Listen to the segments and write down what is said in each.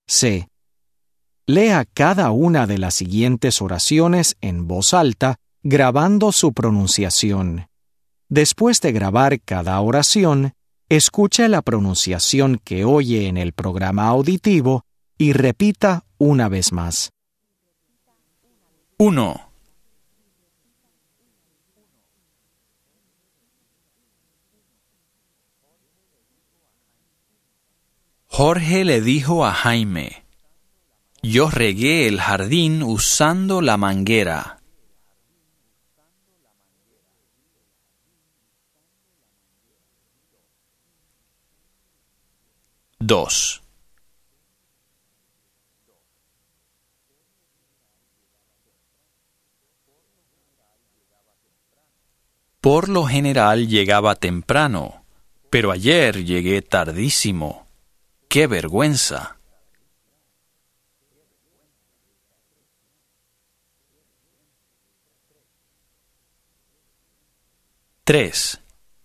C. Lea cada una de las siguientes oraciones en voz alta, grabando su pronunciación. Después de grabar cada oración, escuche la pronunciación que oye en el programa auditivo y repita una vez más. 1. Jorge le dijo a Jaime: yo regué el jardín usando la manguera. 2. Por lo general llegaba temprano, pero ayer llegué tardísimo. ¡Qué vergüenza! 3.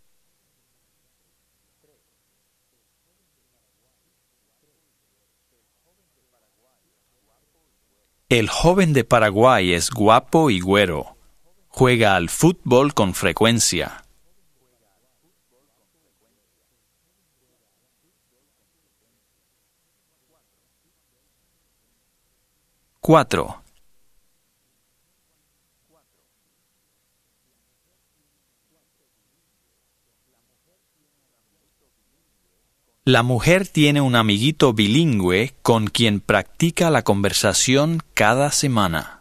El joven de Paraguay es guapo y güero. Juega al fútbol con frecuencia. 4. La mujer tiene un amiguito bilingüe con quien practica la conversación cada semana.